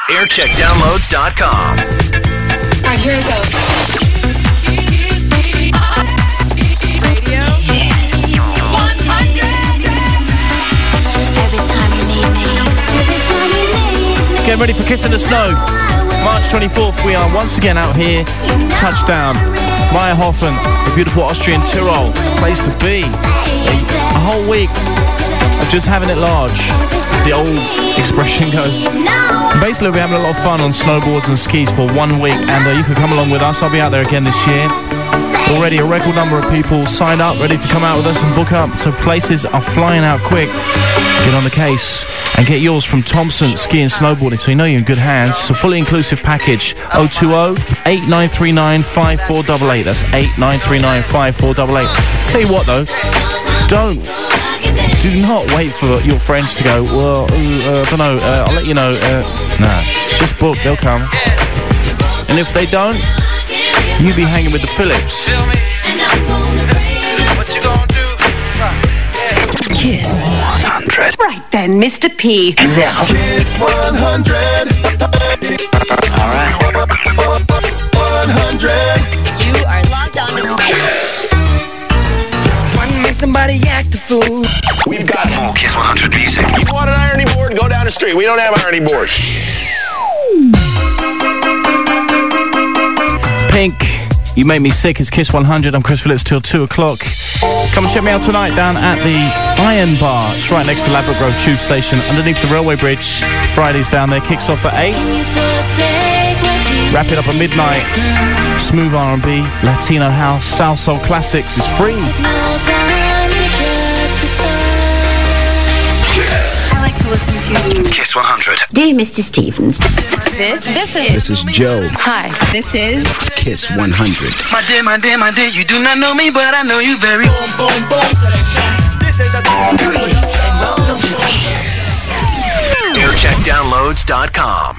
Aircheckdownloads.com. Alright, here we go. Get ready for Kiss in the Snow. March 24th, we are once again out here. Touchdown. Meyerhofen, the beautiful Austrian Tyrol. Place to be. A whole week of just having it large, as the old expression goes. And basically, we're having a lot of fun on snowboards and skis for 1 week, and you can come along with us. I'll be out there again this year. Already a record number of people signed up, ready to come out with us and book up, so places are flying out quick. Get on the case and get yours from Thompson Ski and Snowboarding, so you know you're in good hands. It's a fully inclusive package. 020-8939-5488. That's 8939-5488. Tell you what though, do not wait for your friends to go, well, I don't know, I'll let you know. Nah, just book, they'll come. And if they don't, you be hanging with the Phillips. Kiss 100. Right then, Mr. P. And now, Kiss 100. all right. 100. You are locked on to Make somebody act a fool. We've got more Kiss 100 music. You want an ironing board? Go down the street. We don't have ironing boards. Pink, You Make Me Sick is Kiss 100. I'm Chris Phillips till 2 o'clock. Come and check me out tonight down at the Iron Bar. It's right next to Ladbroke Grove Tube Station, underneath the railway bridge. Fridays down there. Kicks off at 8. Wrap it up at midnight. Smooth R&B, Latino house, South Soul classics is free. I like to listen to Kiss 100. Dear Mr. Stevens. This is Joe. Hi, this is Kiss 100. My dear, you do not know me, but I know you very well. Aircheckdownloads.com.